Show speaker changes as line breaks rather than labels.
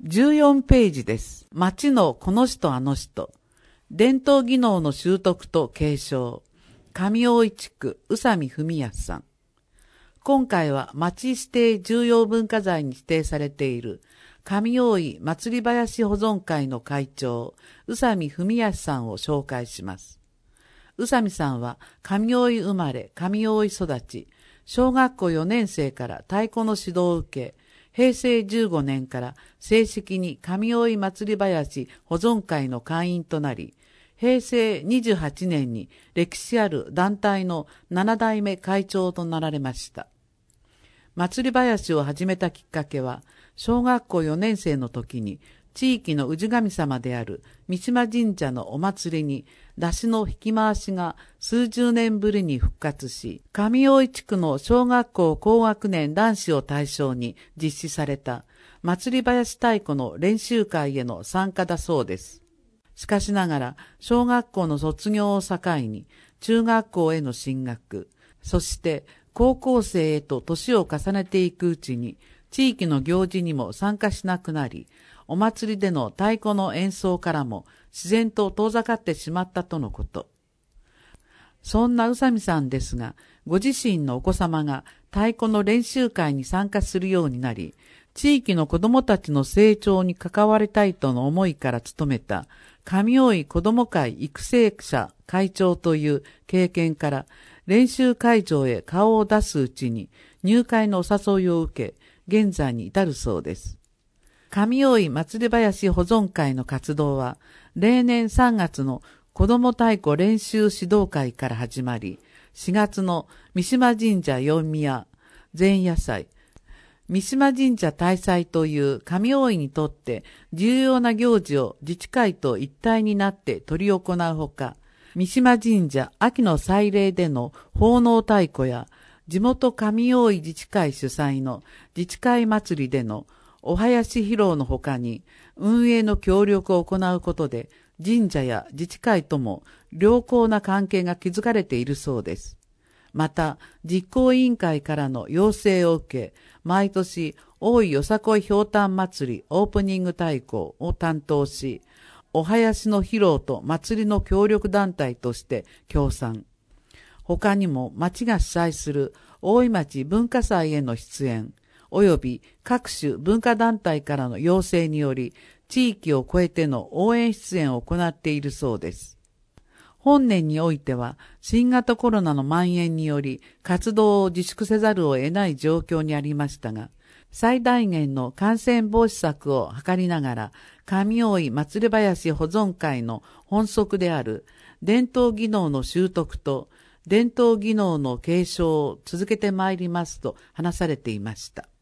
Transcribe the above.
14ページです。町のこの人あの人。伝統技能の習得と継承。上大井地区、宇佐美文康さん。今回は町指定重要文化財に指定されている上大井祭り林保存会の会長、宇佐美文康さんを紹介します。宇佐美さんは上大井生まれ、上大井育ち、小学校4年生から太鼓の指導を受け、平成15年から正式に上大井祭り林保存会の会員となり、平成28年に歴史ある団体の7代目会長となられました。祭り林を始めたきっかけは、小学校4年生の時に地域の氏神様である三島神社のお祭りに山車の引き回しが数十年ぶりに復活し、上大井地区の小学校高学年男子を対象に実施された祭り林太鼓の練習会への参加だそうです。しかしながら小学校の卒業を境に中学校への進学、そして高校生へと年を重ねていくうちに地域の行事にも参加しなくなり、お祭りでの太鼓の演奏からも自然と遠ざかってしまったとのこと。そんな宇佐美さんですが、ご自身のお子様が太鼓の練習会に参加するようになり、地域の子どもたちの成長に関わりたいとの思いから務めた上大井子ども会育成者会長という経験から、練習会場へ顔を出すうちに入会のお誘いを受け、現在に至るそうです。上大井祭り林保存会の活動は、例年3月の子ども太鼓練習指導会から始まり、4月の三島神社四宮前夜祭、三島神社大祭という上大井にとって重要な行事を自治会と一体になって執り行うほか、三島神社秋の祭礼での奉納太鼓や、地元上大井自治会主催の自治会祭りでのお囃子披露のほかに、運営の協力を行うことで、神社や自治会とも良好な関係が築かれているそうです。また、実行委員会からの要請を受け、毎年、大井よさこいひょうたん祭りオープニング太鼓を担当し、お囃子の披露と祭りの協力団体として協賛。他にも町が主催する大井町文化祭への出演、及び各種文化団体からの要請により、地域を超えての応援出演を行っているそうです。本年においては、新型コロナの蔓延により、活動を自粛せざるを得ない状況にありましたが、最大限の感染防止策を図りながら、上大井祭り林保存会の本則である伝統技能の習得と伝統技能の継承を続けてまいりますと話されていました。